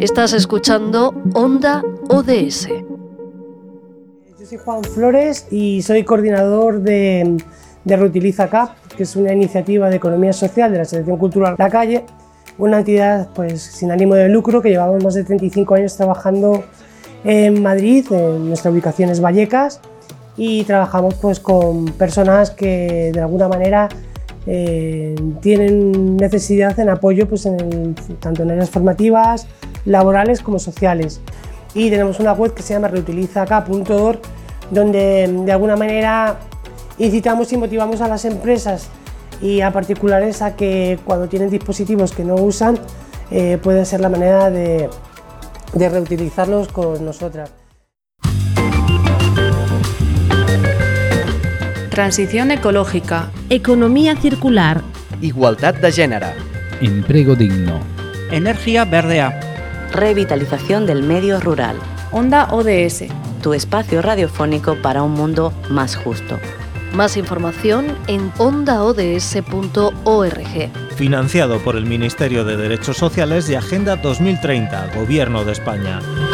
Estás escuchando Onda ODS. Yo soy Juan Flores y soy coordinador de Reutiliza CAP, que es una iniciativa de economía social de la Asociación Cultural La Calle, una entidad pues, sin ánimo de lucro que llevamos más de 35 años trabajando en Madrid, en nuestra ubicación es Vallecas, y trabajamos pues, con personas que de alguna manera tienen necesidad en apoyo pues, tanto en áreas formativas, laborales como sociales. Y tenemos una web que se llama reutilizacap.org, donde de alguna manera incitamos y motivamos a las empresas y a particulares a que cuando tienen dispositivos que no usan pueden ser la manera de reutilizarlos con nosotras. Transición ecológica, economía circular, igualdad de género, empleo digno, energía verdea, revitalización del medio rural. Onda ODS, tu espacio radiofónico para un mundo más justo. Más información en ondaods.org. Financiado por el Ministerio de Derechos Sociales y Agenda 2030, Gobierno de España.